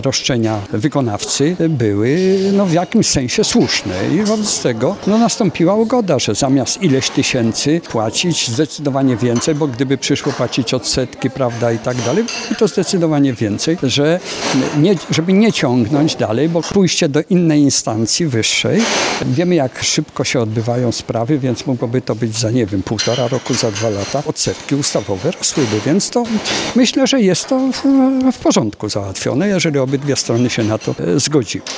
roszczenia wykonawcy były w jakimś sensie słuszne i wobec tego nastąpiła ugoda, że zamiast ileś tysięcy płacić zdecydowanie więcej, bo gdyby przyszło płacić odsetki, prawda, i tak dalej, i to zdecydowanie więcej, żeby nie ciągnąć dalej, bo pójście do innej instancji wyższej, wiemy jak szybko się odbywają sprawy, więc mogłoby to być za, 1,5 roku, za 2 lata, odsetki ustawowe rosłyby, więc to myślę, że jest to w porządku załatwione, jeżeli obydwie strony się na to zgodziły.